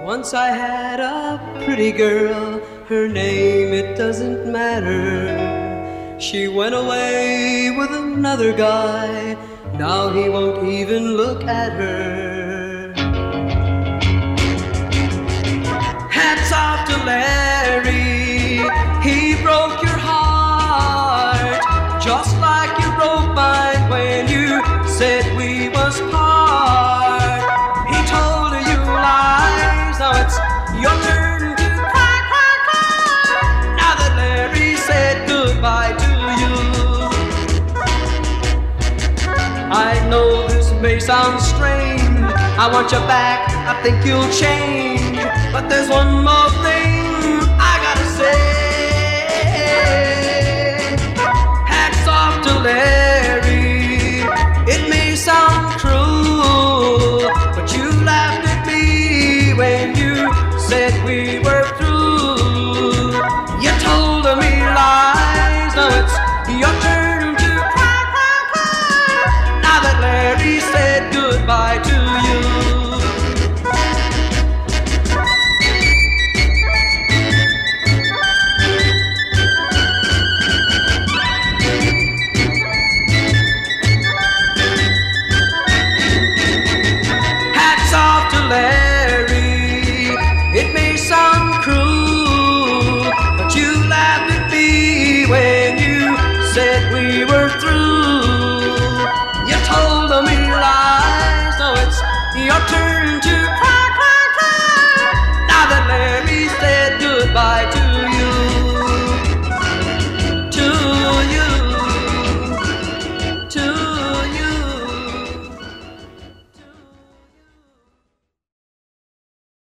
Once I had a pretty girl, her name it doesn't matter. She went away with another guy, now he won't even look at her. Hats off to Larry, he broke your heart, just like you broke mine when you said we must part. He told you lies, now it's your turn to cry, cry, cry. Now that Larry said goodbye to you. I know this may sound strange, I want you back, I think you'll change, but there's one more thing I gotta say. Hats off to Larry, it may sound cruel, but you laughed at me when you said we